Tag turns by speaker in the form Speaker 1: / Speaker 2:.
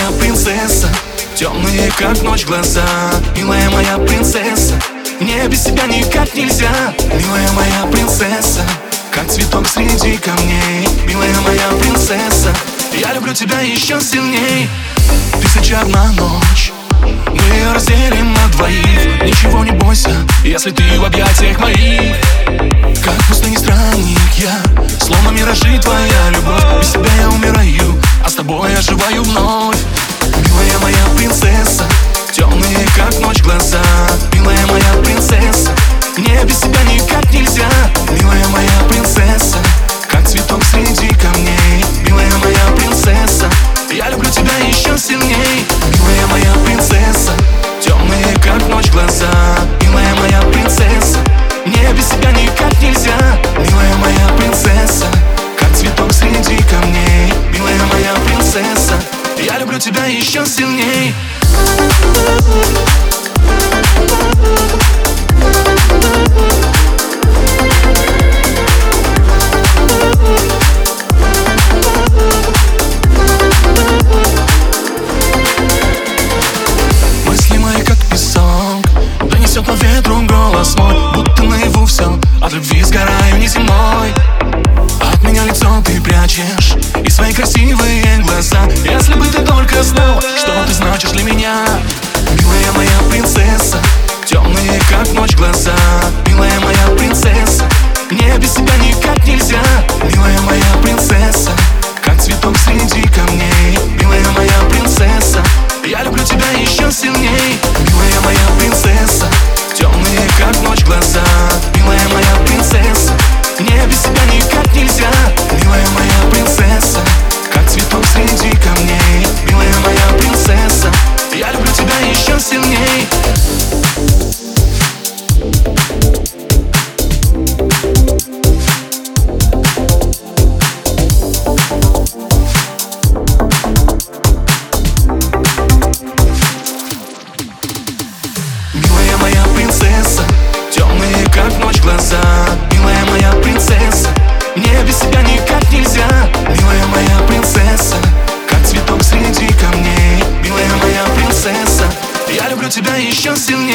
Speaker 1: моя принцесса, темные как ночь глаза. Милая моя принцесса, мне без тебя никак нельзя. Милая моя принцесса, как цветок среди камней. Милая моя принцесса, я люблю тебя еще сильней. Тысяча одна ночь, мы ее разделим на двоих. Ничего не бойся, если ты в объятиях моих. Как в пустыне странник я, словно миражи твоя любовь. Без тебя я умираю, а с тобой я оживаю вновь. Милая моя принцесса, темные как ночь глаза. Милая моя принцесса, мне без тебя никак нельзя. Милая моя принцесса, как цветок среди камней. Милая моя принцесса, я люблю тебя еще сильней. Милая моя принцесса, темные как ночь глаза. Милая моя принцесса, мне без тебя никак нельзя. Милая моя принцесса, как цветок среди камней. Милая моя принцесса, я люблю тебя еще сильней. Мысли мои как песок, донесет по ветру голос мой. Будто наяву все, от любви сгораю неземной. От меня лицо ты прячешь и свои красивые глаза. Если бы ты только знал, что ты значишь для меня. Милая моя принцесса, темные как ночь глаза. Милая моя принцесса, мне без тебя никак нельзя. Милая моя принцесса, как цветок среди камней. Милая моя принцесса, я люблю тебя еще сильней. Милая моя принцесса, темные как ночь глаза. Милая моя принцесса, мне без тебя никак нельзя. Милая моя принцесса, как цветок среди камней. Милая моя принцесса, я люблю тебя еще сильней. Милая моя принцесса, темные как ночь глаза. Милая моя принцесса, мне без тебя никак нельзя. Милая моя принцесса, как цветок среди камней. Милая моя принцесса, я люблю тебя еще сильнее.